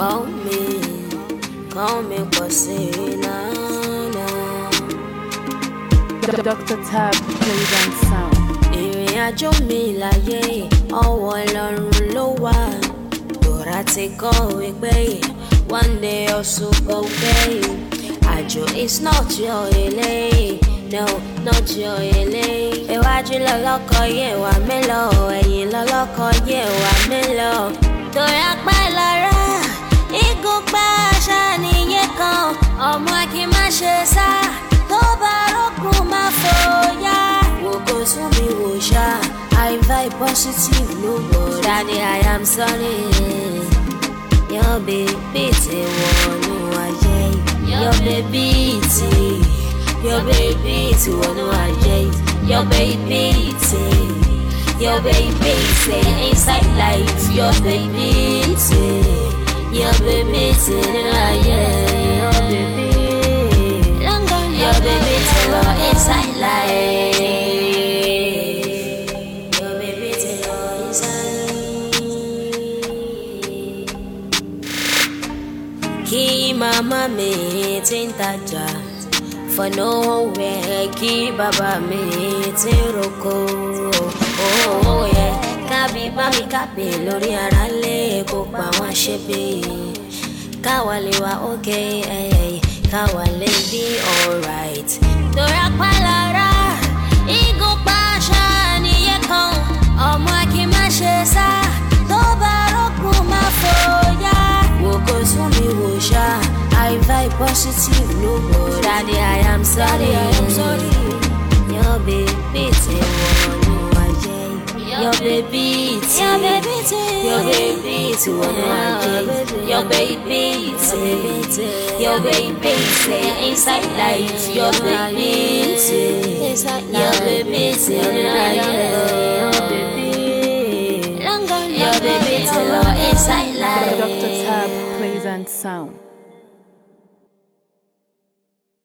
call me Cosina. Dr. Tab plays and sound. Ìrìn àjò mi láyé ọwọ́ Ọlọ́run ló wà. Dora ti kọ́ wípé one day also go pay. Àjò is not your ilé, no, not your ilé. Iwájú lọ́lọ́kọ̀ yé wa mí lọ, ẹ̀yìn lọ́lọ́kọ̀ yé wa mí lọ. Torí apá lára, ìgúnpá àṣà nìyẹn kan. Ọmọ kì í má ṣe sá, tó bá rókun má fòyà. Wò kó sún mi wò ṣá, I vibe positive no more. Daddy, I am sorry. Your baby ti wọnú ayé. Your baby ti wọnú ayé. Your baby inside life. Your baby ti nínú ayé. Your baby ti lọ inside life. Your baby ti lọ inside. Kí màmá mi ti ń tajà for nowhere, kí bàbá mi ti ń roko. Oh yeah, kábí bá mi kábí lórí ara lé kó pa wọ́n ṣe bí. Káwa lè wá okay, káwa lè be alright. Torí apá lára, ìgúnpá àṣà nìyẹn kan. Ọmọ kì í má ṣe sá, tó bá rókun má fòyà. Wò kó sún mi wò ṣá, I vibe positive no more. Daddy, I am sorry. Your baby ti wọnú ayé. Your baby ti wọnú ayé. Your baby inside life. Your baby ti wọnú ayé. Your baby ti lọ inside life. Dr. Tab plays and sound.